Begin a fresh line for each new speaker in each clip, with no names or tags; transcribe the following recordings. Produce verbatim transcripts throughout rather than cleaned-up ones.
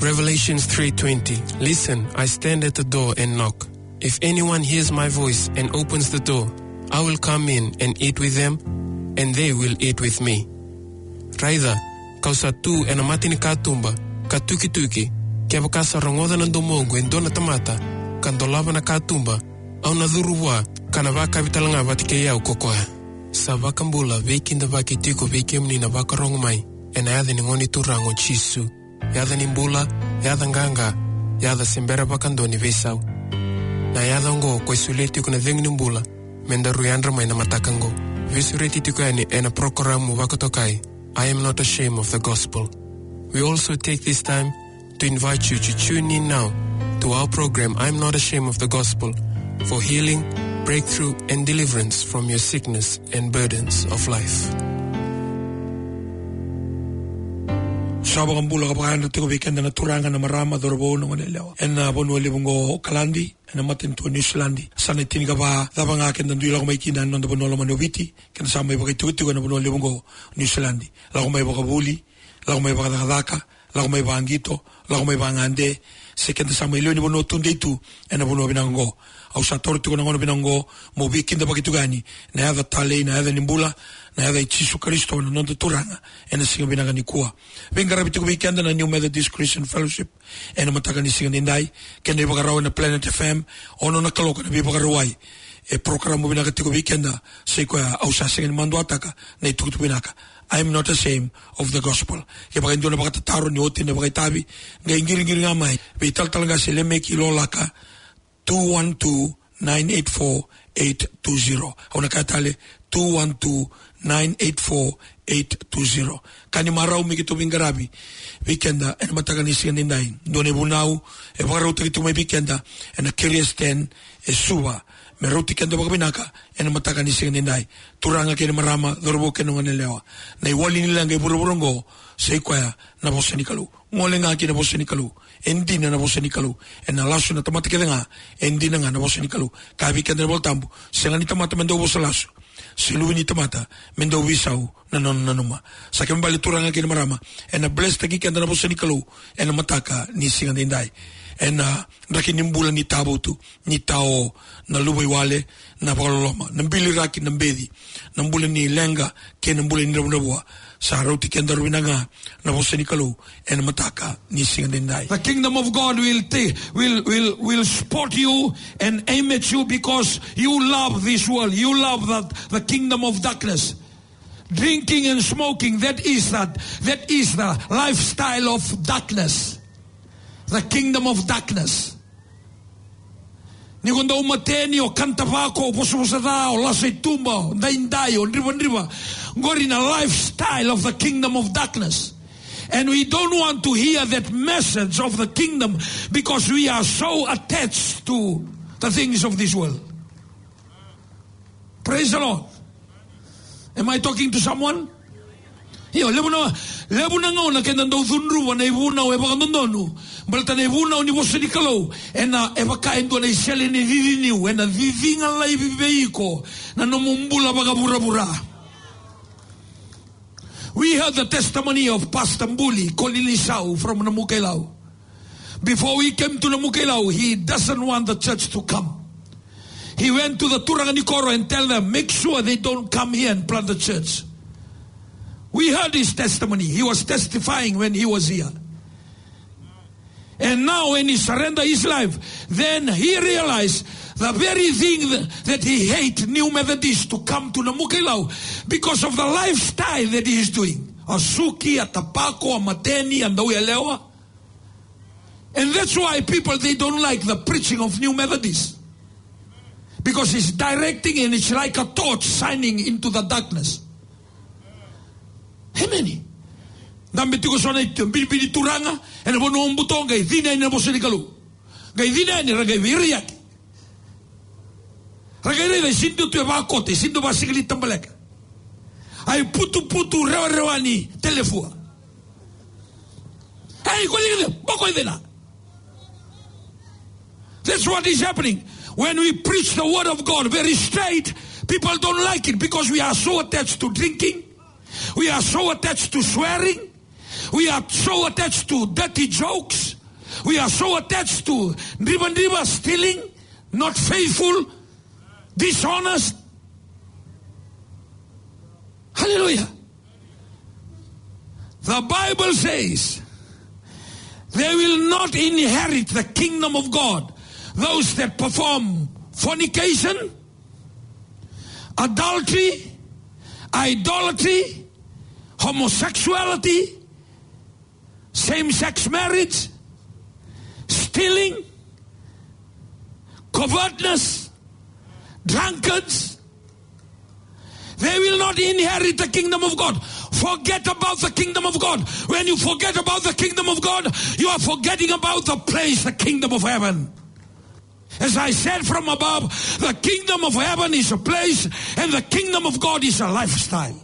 Revelations three twenty. Listen, I stand at the door and knock. If anyone hears my voice and opens the door, I will come in and eat with them, and they will eat with me. Raida, kausa tu ena matini katumba, katuki tuki, kia bakasa rongoda na domongo en dona tamata, kandolava na katumba, au na dhurua, kana vaka vitalanga vatike yao kokoa. Sa vakambula vekinda vaki tiko vekemni na vaka rongomai, ena yadha ni ngoni turango chisu, yadha ni mbula, yadha nganga, yadha simbera vakandoni vesau. Na yadha ngo kwa isuleti kuna vengni mbula, menda ruyandra maina matakango. Visureti tukani ena prokoramu vakotokai. I am not ashamed of the gospel. We also take this time to invite you to tune in now to our program, I am not ashamed of the gospel, for healing, breakthrough, and deliverance from your sickness and burdens of life.
Sabang ambula kapakan na tiko weekend na turangan na marama dorobo na nganelewa. En na bono libungo kalandi, en na matin to New Zealandi. Sana itini ka ba dabang akin na duila ko may kinan na bono la manoviti, kana sa may bakay tuti ko na bono libungo New Zealandi. La ko may bakabuli, la ko may bakadakadaka, la ko may bangito, la ko may bangande. Second sa may lo ni bono tunde tu, en na bono binango. Au sa torti ko na bono binango, mo weekend na bakito gani. Na yada tale, na yada nimbula, na yada ichisu Kristo na nondo turanga, en na singa binanga ni kuwa. Venga rabiti ko weekend na New Methodist Christian Fellowship, en na mataka ni singa ninday, kenda ibagaraw na Planet F M, ono na kaloka na ibagaraway. E program mo binaka tiko weekend na, say ko ya, au sa singa ni mando ataka, na itukutu binaka. I am not ashamed of the gospel. Kaya baka hindi na baka tataro ni otin na baka itabi, nga ingiri-ngiri nga may, bital talaga si Lemek Ilolaka, two one two, nine eight four, eight two zero. Ako nakatali, two one two, nine eight four, eight two zero. Kani maraw mi kito bingarabi, weekenda, en mataganisi nga nindahin. Doon e bunaw, e baka raw takito may weekenda, en a curious ten, e suwa, may raw tikenda baka binaka, en mataganisi nga nindahin. Turanga kini marama, dorbo kino nga nilewa. Na iwali nila nga iburo-burongo, sa ikwaya, na bosa ni kalu. Ngole nga kina bosa ni kalu. Endi na na bosa ni kalu. En na laso na tamata kita nga, endi na nga na bosa ni kalu. Kabi ka na boltambu, sila ni tamata mendo bosa laso. Siluwi ni tamata, mendo wisaw, na nananuma. Sa kembali turanga kina marama, en na bless tagi ka na bosa ni kalu, en na mataka ni singa ninday. En na rakinimbula ni tabo tu, ni tao na lubay wale, na pakaloloma. Nambili raki nambedi, nambula ni lenga, kaya nambula ni rabunabuwa. Sa araw ti kenda ruwina nga, na bosa ni kalu, en mataka ni singa ninday.
The kingdom of God will take, will, will, will spot you and aim at you because you love this world. You love that, the kingdom of darkness. Drinking and smoking, that is that, that is the lifestyle of darkness. The kingdom of darkness. Ni kunda umateni o kantavako o pososada o lasaitumba o daindai o ndriba-ndriba. Ngori na lifestyle of the kingdom of darkness. And we don't want to hear that message of the kingdom because we are so attached to the things of this world. Praise the Lord. Am I talking to someone? Yo, lebuna, lebuna nga na kenda ndo thunru na ibuna o eba kandondonu. Balta na ibuna o ni bosa ni kalau. Ena eba kaendo na isele ni viviniu. Ena vivinga la ibibeiko. Na nomumbula baga bura-bura. We heard the testimony of Pastor Mbuli Kolilisau from Namukailau. Before we came to Namukailau, he doesn't want the church to come. He went to the Turanganikoro and tell them, make sure they don't come here and plant the church. We heard his testimony. He was testifying when he was here. And now when he surrendered his life, then he realized the very thing that, that he hated New Methodist to come to Namukailau because of the lifestyle that he is doing. Asuki, Atapako, Amateni, and Uyalewa. And that's why people, they don't like the preaching of New Methodist. Because it's directing and it's like a torch shining into the darkness. Amen. Nambe tiko sona ito, bili turanga, ena bono umbuto, ngay dina ina bosa ni kalu. Ngay dina ina ragay viriyak. Ragay ragay, sinto tu eba kote, sinto ba siglit tambalek. Ay putu putu rewa rewa ni telefua. Ay, kwa ligay, bako idena. That's what is happening. When we preach the word of God very straight, people don't like it because we are so attached to drinking. We are so attached to swearing. We are so attached to dirty jokes. we are so attached to driven driver, stealing, not faithful, dishonest. Hallelujah. The Bible says they will not inherit the kingdom of God those that perform fornication, adultery, idolatry, homosexuality, same-sex marriage, stealing, covetousness, drunkards. They will not inherit the kingdom of God. Forget about the kingdom of God. When you forget about the kingdom of God, you are forgetting about the place, the kingdom of heaven. As I said from above, the kingdom of heaven is a place and the kingdom of God is a lifestyle.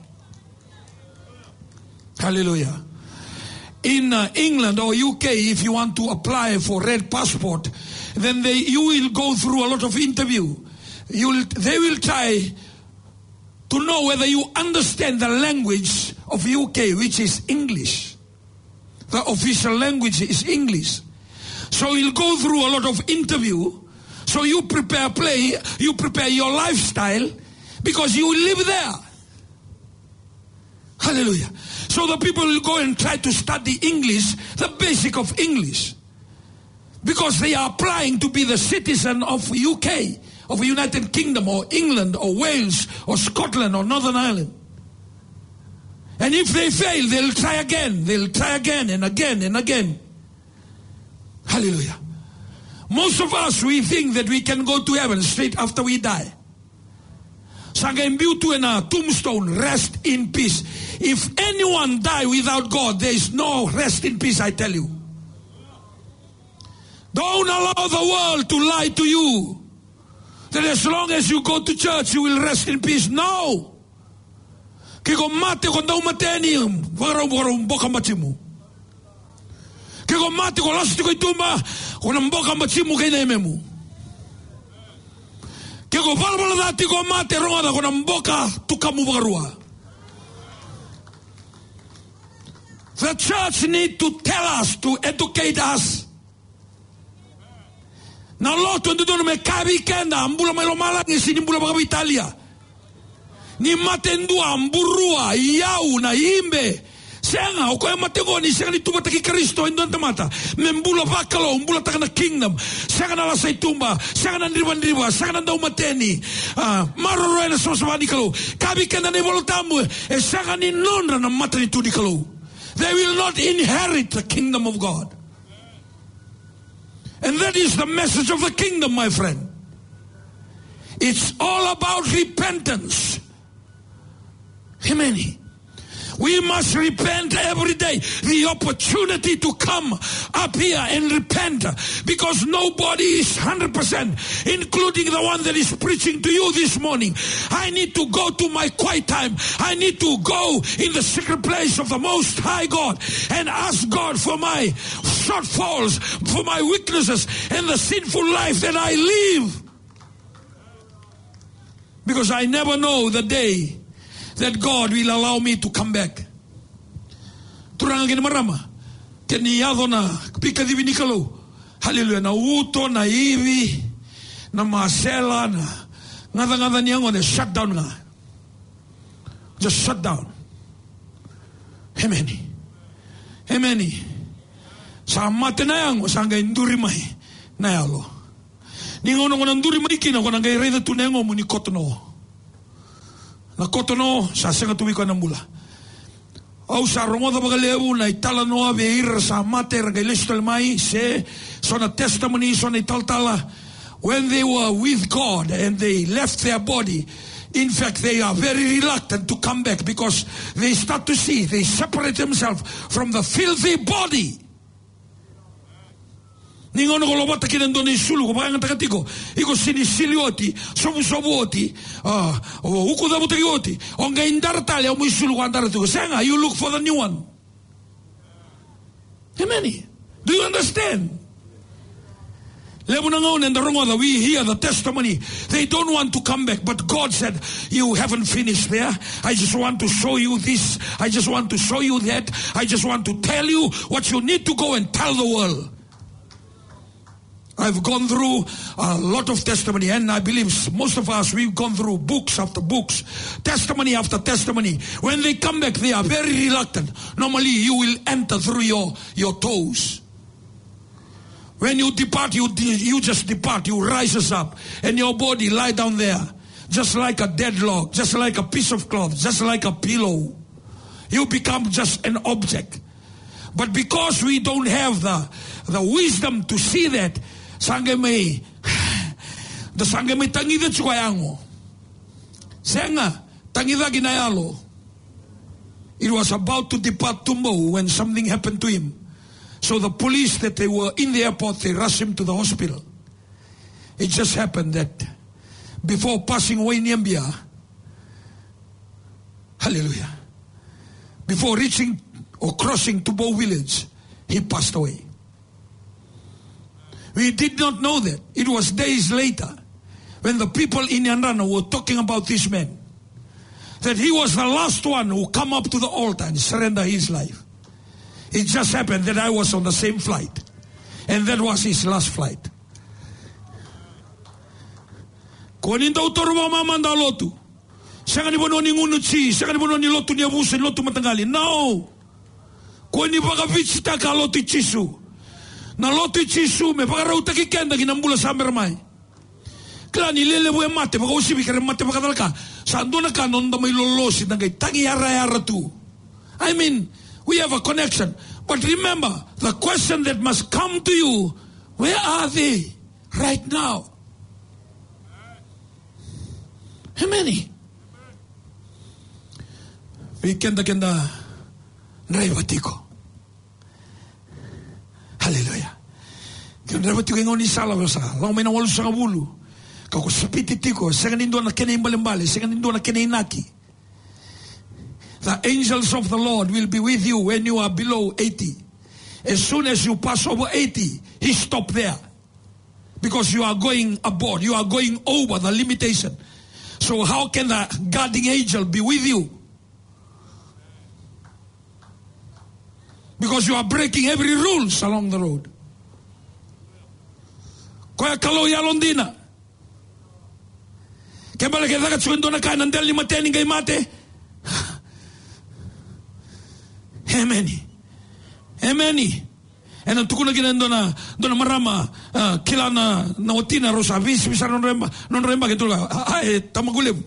Hallelujah. In uh, England or U K, if you want to apply for red passport, then they, you will go through a lot of interview. You will, they will try to know whether you understand the language of U K, which is English. The official language is English. So you'll go through a lot of interview. So you prepare play, you prepare your lifestyle because you live there. Hallelujah. So the people will go and try to study English, the basic of English. Because they are applying to be the citizen of U K, of United Kingdom or England or Wales or Scotland or Northern Ireland. And if they fail, they'll try again. They'll try again and again and again. Hallelujah. Most of us, we think that we can go to heaven straight after we die. Sanga imbued in a tombstone, rest in peace. If anyone die without God, there is no rest in peace, I tell you. Don't allow the world to lie to you that as long as you go to church, you will rest in peace. No. Kiko mate ko daw mateni, warong warong boka machimu. Kiko mate ko lasto ko itumba, ko nang boka machimu kay nememu. Kiko balbala dati ko mate ronga ko nang boka tukamu bagarua. The church need to tell us, to educate us. Na loto ndio ndo mekabi kenda ambula malo mala ngisi mbula baka Italia. Ni matendua mburua yau na imbe. Senga okoya matego ni senga ni tuba taki Kristo ndo ntamata. Membula bakalo mbula taka na kingdom. Senga na la saitumba, senga na ndriba ndriba, senga na ndau mateni. Ah, maroro na soswani kalo. Kabi kenda ni voltamu e senga ni nondra na matani tudi kalo. They will not inherit the kingdom of God. And that is the message of the kingdom, my friend. It's all about repentance. Amen. We must repent every day. The opportunity to come up here and repent, because nobody is one hundred percent, including the one that is preaching to you this morning. I need to go to my quiet time. I need to go in the secret place of the Most High God and ask God for my shortfalls, for my weaknesses, and the sinful life that I live. Because I never know the day that God will allow me to come back. Turang agin marama. Keniyado na pika divi ni kalau. Hallelujah. Na uto, na ivi, na masela, na ngada-ngada niya ngo na shut down nga. Just shut down. Amen. Amen. Sa mate na yang, sangga induri mai na yalo. Ningono ko nang duri mai kina ko nang gay reda tunengo mo ni kotono. Na kotono sa senga tuwi ko nang mula. Au sa rongoda bagalebu na itala noa veir sa mater gailestal mai se sona testimony sona italtala when they were with God and they left their body. In fact, they are very reluctant to come back because they start to see, they separate themselves from the filthy body. Ningono ko lobata kinendo ni sulu ko parang takatiko iko sinisilioti sobu sobuoti ah o uko da butioti onga indartale o sulu ko andarto senga you look for the new one. Amen. Do you understand? Lebunangon and the Rongoda, we hear the testimony. They don't want to come back, but God said, you haven't finished there. I just want to show you this. I just want to show you that. I just want to tell you what you need to go and tell the world. I've gone through a lot of testimony, and I believe most of us, we've gone through books after books, testimony after testimony. When they come back, they are very reluctant. Normally, you will enter through your, your toes. When you depart, you, you just depart, you rises up, and your body lie down there, just like a dead log, just like a piece of cloth, just like a pillow. You become just an object. But because we don't have the, the wisdom to see that, sange may, the sange may tangida chukayango. Senga, tangida ginayalo. It was about to depart tomorrow when something happened to him. So the police that they were in the airport, they rushed him to the hospital. It just happened that before passing away in Nyambia, hallelujah, before reaching or crossing Tubo village, he passed away. We did not know that. It was days later when the people in Yanrana were talking about this man, that he was the last one who come up to the altar and surrender his life. It just happened that I was on the same flight, and that was his last flight. Kuaninta utorwa mamanda lotu. Sanga ni bono ni ngunu chi, sanga ni bono ni lotu ni abuso ni lotu matangali. No. Kuani baka visita ka lotu chisu. Na lotu chisu me baka rauta ki kenda ki nambula samber mai. Kla ni lele bue mate baka usibi kare mate baka dalka. Sandona ka nonda mai lolosi nangai tangi yara yara tu. I mean, we have a connection. But remember, the question that must come to you, where are they right now? How many? We kenda kenda naibatiko. Hallelujah. Kenda naibatiko ngoni sala basa. Lau mena walu sa kabulu. Kako sapiti tiko. Sengan indo na kene imbalimbali. Sengan indo na kene inaki. The angels of the Lord will be with you when you are below eighty. As soon as you pass over eighty, he stopped there. Because you are going aboard. You are going over the limitation. So how can the guarding angel be with you? Because you are breaking every rules along the road. Koya kalau ya Londina. Kembali kita kat suendo na kanan del ni mate ni gay mate. Emeni, emeni. E non tukuna ginendo na dona marama kilana na otina rosa vis vis non remba non remba che tu la ai tamagulev.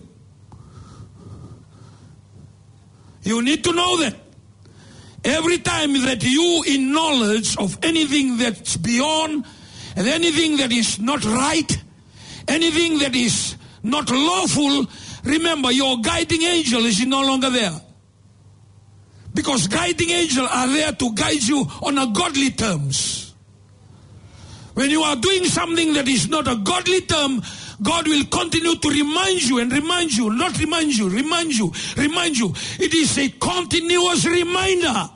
You need to know that every time that you in knowledge of anything that's beyond and anything that is not right, anything that is not lawful, remember your guiding angel is no longer there. Because guiding angels are there to guide you on a godly terms. When you are doing something that is not a godly term, God will continue to remind you and remind you, not remind you, remind you, remind you. It is a continuous reminder.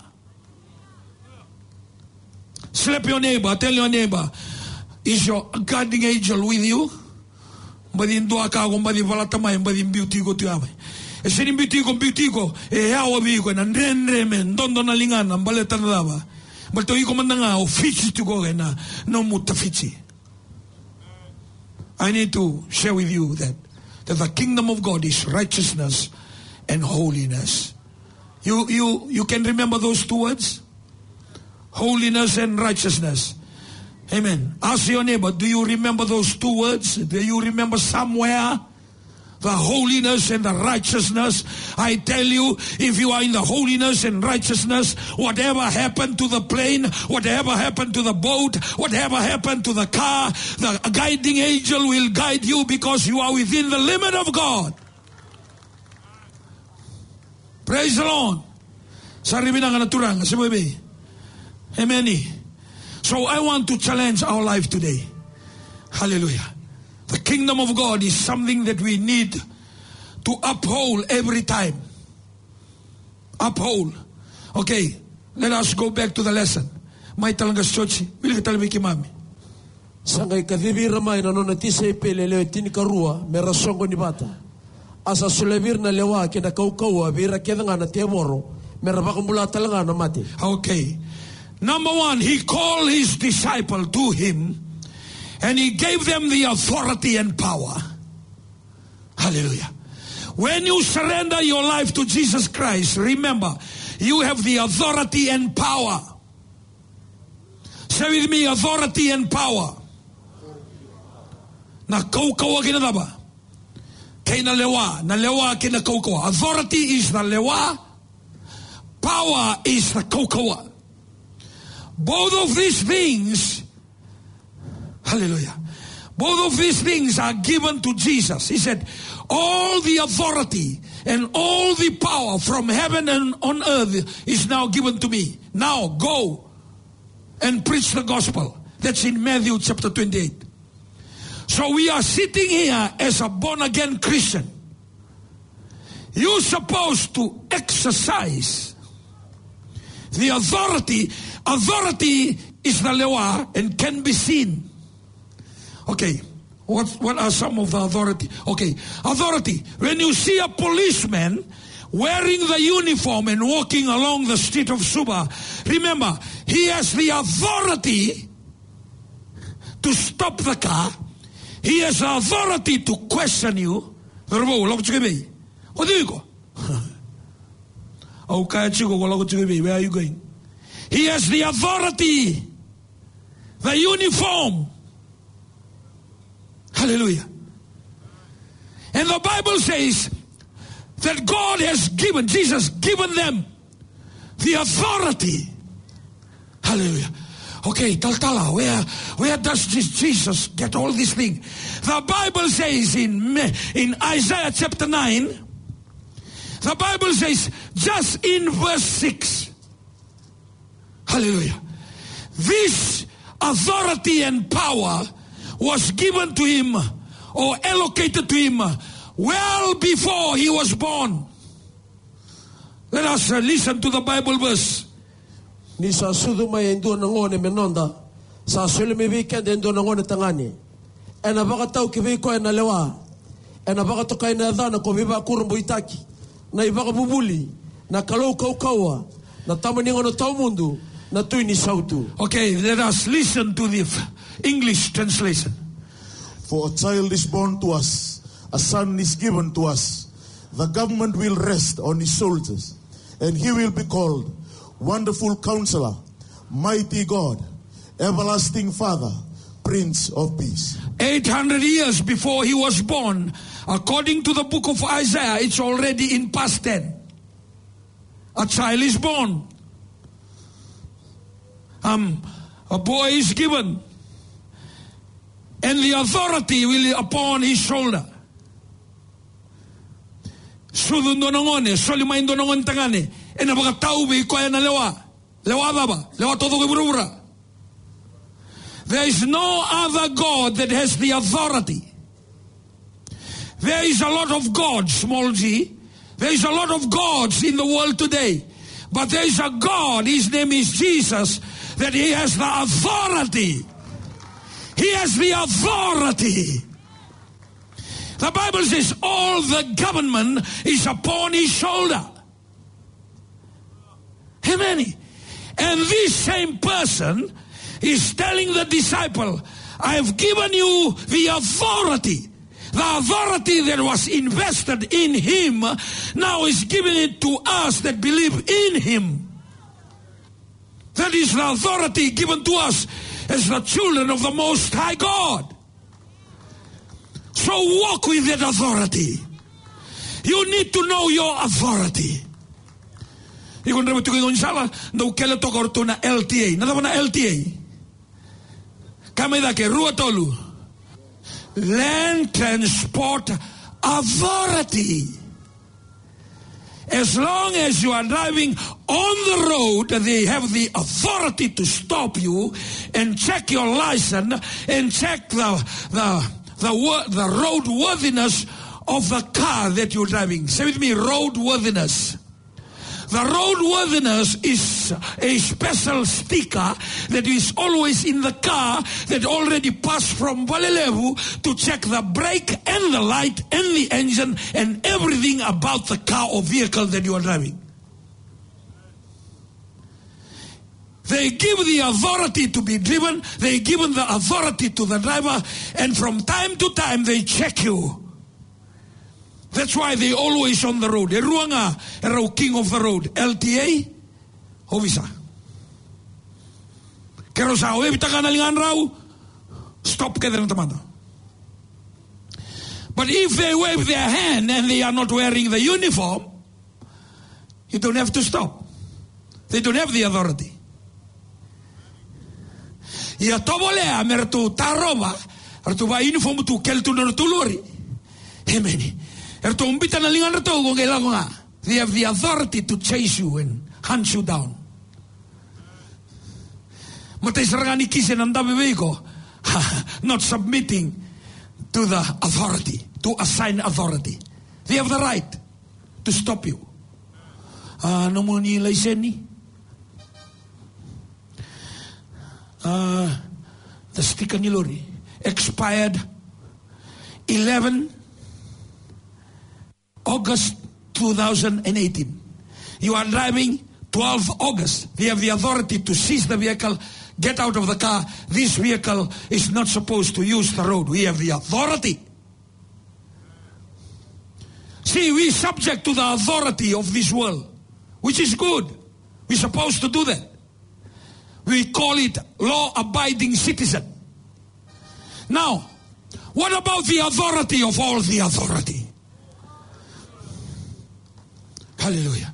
Slap your neighbor, tell your neighbor, is your guiding angel with you? Mbadi ndua ka ko mbadi valatamai mbadi beauty go tiame. E se nimbiti ko beauty ko e hawa bi ko na ndendre men dondo na lingana mbaleta na daba. Balto iko mandanga office to go na no mutafici. I need to share with you that that the kingdom of God is righteousness and holiness. You you you can remember those two words? Holiness and righteousness. Amen. Ask your neighbor, do you remember those two words? Do you remember somewhere? The holiness and the righteousness. I tell you, if you are in the holiness and righteousness, whatever happened to the plane, whatever happened to the boat, whatever happened to the car, the guiding angel will guide you because you are within the limit of God. Praise the Lord. Amen. So I want to challenge our life today. Hallelujah. The kingdom of God is something that we need to uphold every time. Uphold. Okay, let us go back to the lesson. May talangas church, will you tell me kimami?
Sangay kadhibi ramay na nona tisay pelele tini karua merasongo ni bata. Asa sulebir na lewa kina kaukawa bira kena nga na temoro merabakumula talanga na mati.
Okay. Number one, he called his disciple to him And he gave them the authority and power. Hallelujah. When you surrender your life to Jesus Christ, remember, you have the authority and power. Say with me, authority and power. Na kaukawa kina daba. Kay na lewa, na lewa kina kaukawa. Authority is the lewa. Power is the kaukawa. Both of these things, hallelujah, both of these things are given to Jesus. He said, all the authority and all the power from heaven and on earth is now given to me. Now go and preach the gospel. That's in Matthew chapter twenty-eight. So we are sitting here as a born-again Christian. You're supposed to exercise the authority. Authority is the lewa and can be seen. Okay. What, what are some of the authority? Okay, authority. When you see a policeman wearing the uniform and walking along the street of Suba, remember, he has the authority to stop the car. He has the authority to question you. Where do you go? Where are you going? He has the authority, the uniform. Hallelujah. And the Bible says that God has given, Jesus given them the authority. Hallelujah. Okay, Taltala, where, where does this Jesus get all these things? The Bible says in, in Isaiah chapter nine, the Bible says just in verse six, hallelujah, this authority and power was given to him or allocated to him well before he was born. Let us uh, listen to the Bible verse.
Ni sa sudu mai endo nangone menonda sa sule me weekend endo nangone tangani. Ena baka tau ki vi ko ena lewa. Ena baka to kai na dana ko viva kurumbu itaki. Na ibaka bubuli na kalau kau kaua na tamani ngono tau mundu na tuini sautu.
Okay, let us listen to the English translation.
For a child is born to us, a son is given to us. The government will rest on his shoulders, and he will be called Wonderful Counselor, Mighty God, Everlasting Father, Prince of Peace.
eight hundred years before he was born, according to the book of Isaiah, it's already in past tense. A child is born. Um, a boy is given. And the authority will be upon his shoulder. Sudun donongone, solimain donongon tangane. E na baka tau be ko na lewa. Lewa baba, lewa todo ke burura. There is no other God that has the authority. There is a lot of gods, small g. There is a lot of gods in the world today. But there is a God, his name is Jesus, that he has the authority. He has the authority. The Bible says all the government is upon his shoulder. Amen. And this same person is telling the disciple, I have given you the authority. The authority that was invested in him now is giving it to us that believe in him. That is the authority given to us as the children of the Most High God. So walk with that authority. You need to know your authority. You can to go inshallah no kele to na L T A. Nada na L T A. Kameda ke rua tolu. Land Transport Authority. As long as you are driving on the road, they have the authority to stop you and check your license and check the the the, the roadworthiness of the car that you're driving. Say with me, roadworthiness. The roadworthiness is a special sticker that is always in the car that already passed from Valelevu to check the brake and the light and the engine and everything about the car or vehicle that you are driving. They give the authority to be driven. They give the authority to the driver. And from time to time, they check you. That's why they always on the road. E ruanga, e rau king of the road. L T A, hovisa. Kero sa oe bitaka na lingan rau, stop keder na tamata. But if they wave their hand and they are not wearing the uniform, you don't have to stop. They don't have the authority. Ia tobolea mertu taroba, ertu ba uniform tu keltu no tulori. Amen. Ertu umbita na lingan reto kung kailangan nga. They have the authority to chase you and hunt you down. Matay sarangani kisen ang dabi ko, not submitting to the authority, to assign authority. They have the right to stop you. Ano mo ni licensed ni? Uh, the sticker ni lori expired eleven August two thousand eighteen. You are driving twelve August. They have the authority to seize the vehicle, get out of the car. This vehicle is not supposed to use the road. We have the authority. See, we subject to the authority of this world, which is good. We're supposed to do that. We call it law-abiding citizen. Now, what about the authority of all the authority? Hallelujah.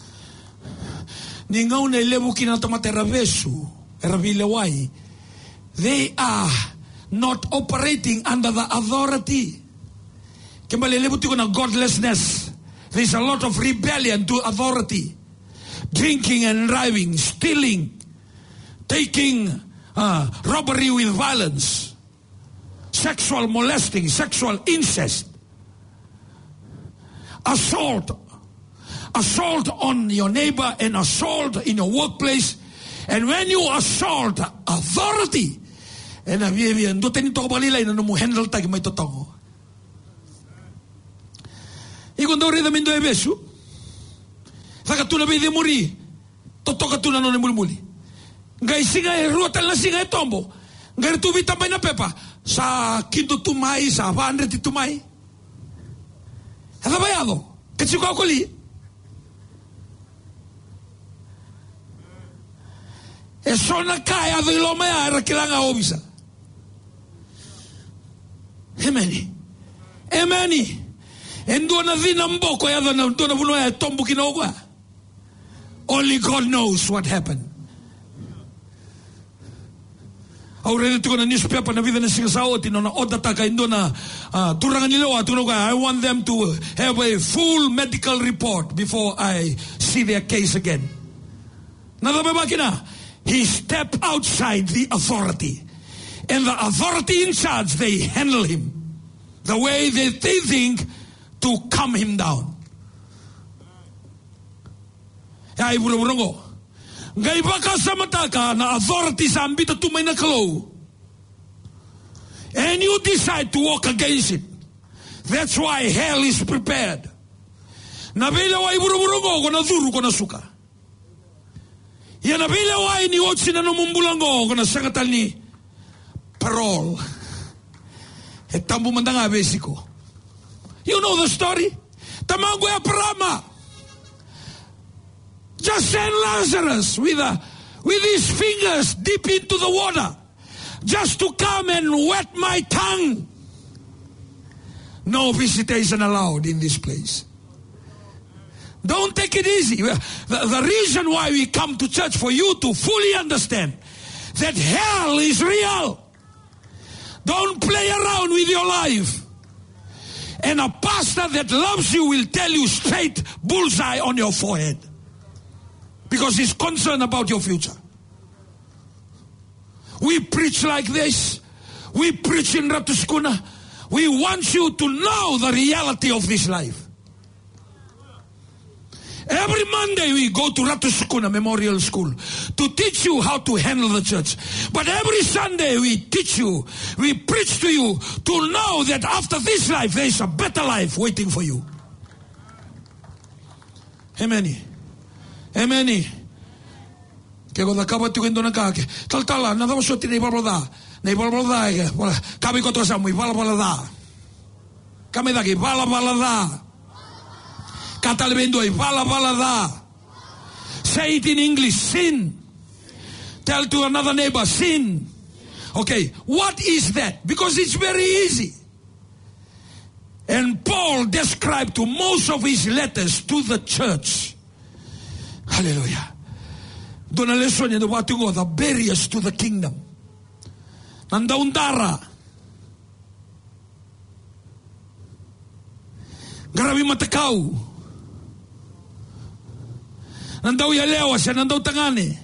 Ningaw na ilebu kinatamate ravesu, ravilewai. They are not operating under the authority. Kembali ilebu tiko na godlessness. There's a lot of rebellion to authority. Drinking and driving, stealing, taking uh, robbery with violence, sexual molesting, sexual incest, assault, assault on your neighbor and assault in your workplace. And when you assault authority, and I'm do teni to balila ina mo handle tag may totoo. Ikon do rida mindo ebesu. Saka tuna be de muri. Totoka tuna no muli. Ngai singa e ruota la singa e tombo. Ngai tu vita mai na pepa. Sa kindo tumai, sa vandre ti tumai. Hada bayado. Ketsi ko koli. E sona kaya do loma era kilanga obisa. Emeni. Emeni. Endo na vina mboko ya na ndo na vuno ya tombo kinogwa. Only God knows what happened. Already to na newspaper na vida na singasaot ino na oda taka indo na turangan nila tunog I want them to have a full medical report before I see their case again. Nadababa kina. He stepped outside the authority. And the authority in charge, they handle him the way that they think to calm him down. Ay burongo. Ngai baka samataka na authority sa ambita tumay na kalo. And you decide to walk against it. That's why hell is prepared. Nabila wa iburongo ko na duru ko na suka. Ya nabila wa ni otsi na numumbulango ko na sagatal ni parole. Et tambu mandanga besiko. You know the story? Tamango ya parama. Just send Lazarus with, a, with his fingers deep into the water just to come and wet my tongue. No visitation allowed in this place. Don't take it easy. The, the reason why we come to church for you to fully understand that hell is real. Don't play around with your life. And a pastor that loves you will tell you straight bullseye on your forehead. Because he's concerned about your future. We preach like this. We preach in Ratuskuna. We want you to know the reality of this life. Every Monday we go to Ratuskuna Memorial School to teach you how to handle the church. But every Sunday we teach you, we preach to you to know that after this life there is a better life waiting for you. Amen. Amen. Ke ko da kaba tu kendo na ka ke. Tal tala na da so ti nei bala da. Nei bala da ke. Kabi ko to sa mu bala bala da. Kame da ke bala bala da. Kata le bendo bala bala da. Say it in English, sin. Tell to another neighbor, sin. Okay, what is that? Because it's very easy. And Paul described to most of his letters to the church. Hallelujah. Dona lesonya the watungo, the barriers to the kingdom. Nandaundara. Grabe matakau. Nandaw yalewa siya, nandaw tangani.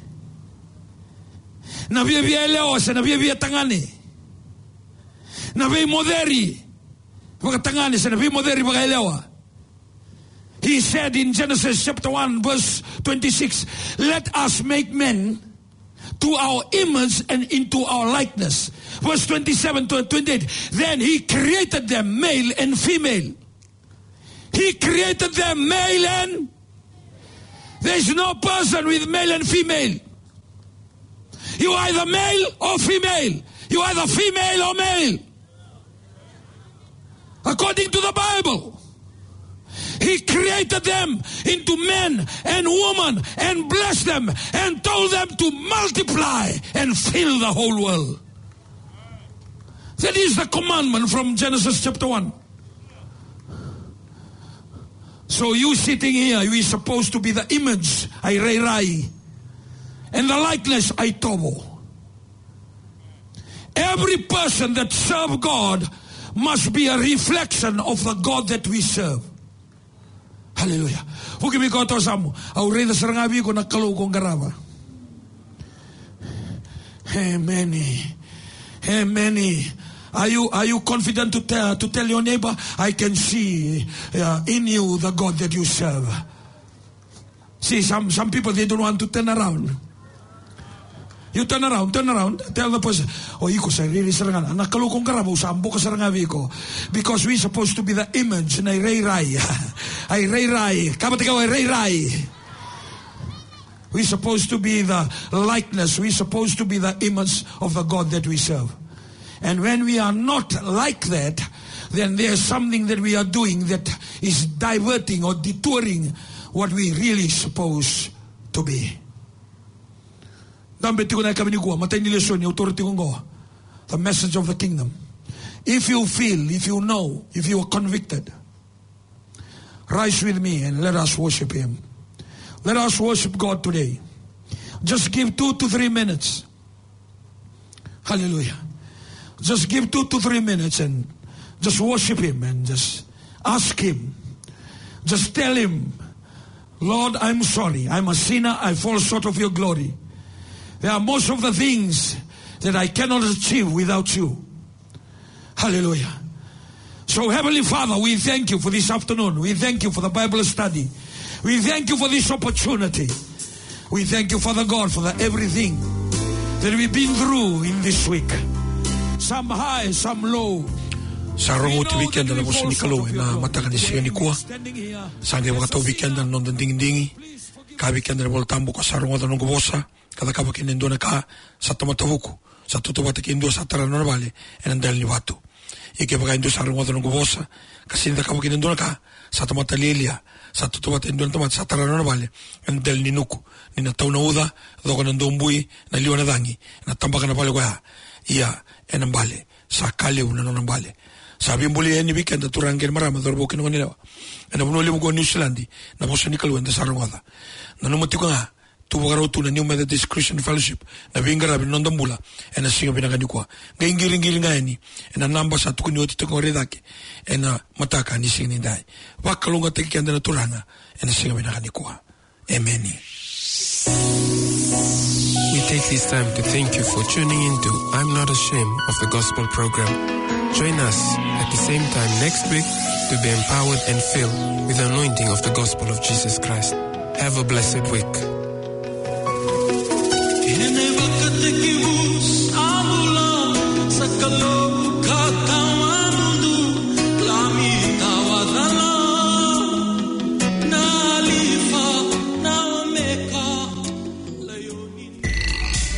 Na via via lewa siya, na via via tangani. Na via moderi. Baka tangani siya, na via moderi baka lewa. He said in Genesis chapter one verse twenty-six, let us make men to our image and into our likeness. Verse twenty-seven to twenty-eight, then he created them male and female. He created them male and there's no person with male and female. You are either male or female. You are either female or male. According to the Bible. He created them into men and women and blessed them and told them to multiply and fill the whole world. That is the commandment from Genesis chapter one. So you sitting here, you are supposed to be the image, I rai rai, and the likeness, I tobo. Every person that serves God must be a reflection of the God that we serve. Hallelujah. Huwag mi ko ito sa mo. Aure na sarangabi ko na kalugong garama. Amen. Amen. Are you are you confident to tell to tell your neighbor, I can see uh, in you the God that you serve? See, some some people, they don't want to turn around. You turn around, turn around, tell the person, oh, iko sa really sarangan. Nakalukong karamo sambo ka sarangabi ko, because we supposed to be the image na ray ray, ay ray ray. Kapag ikaw ay ray ray. We supposed to be the likeness. We supposed to be the image of the God that we serve. And when we are not like that, then there's something that we are doing that is diverting or detouring what we really supposed to be. The message of the kingdom. If you feel, if you know, if you are convicted, rise with me and let us worship Him. Let us worship God today. Just give two to three minutes. Hallelujah. Just give two to three minutes and just worship Him and just ask Him. Just tell Him, Lord, I'm sorry. I'm a sinner. I fall short of your glory. There are most of the things that I cannot achieve without you. Hallelujah. So Heavenly Father, we thank you for this afternoon. We thank you for the Bible study. We thank you for this opportunity. We thank you, Father God, for the everything that we've been through in this week. Some high, some low.
Sarong uti weekend na po sinikalo na matakan siya ni kuha. Sangi mga to weekend na non ding-dingi. Ka weekend na bol tambo ka sarong uti nung kubosa. Kada ka bakin na ka sa tamatavuku. Sa tutubata kindo sa tara normale. En andal ni watu. Ike baka indo sarong uti nung kubosa. Kasi hindi ka bakin na ka sa tamatalilia. Sa tutubata indo na tamat sa tara normale. En andal ni nuku. Ni na tau na uda. Doko na ndombui. Na liwa na dangi. Na tambaka na pale kwa. Iya. En ambale. Sa kaliw na non ambale. Sabi yung buli yan ni weekend at turangin marama dorbo kinuha nila. E napunuli mo ko New Zealand na po sa nikaluan da sarong wada. Nanumati ko nga tuwa ka raw to na New Methodist Christian Fellowship na bingarabi non dambula e na singa binagani ko. Ngayon giling-giling nga yan ni e na namba sa tukun yung tito kong redaki e na mataka ni singa ninday. Wakalunga takikian da na turanga e na singa binagani ko. Amen.
We take this time to thank you for tuning into I'm Not Ashamed of the Gospel program. Join us at the same time next week to be empowered and filled with the anointing of the gospel of Jesus Christ. Have a blessed week.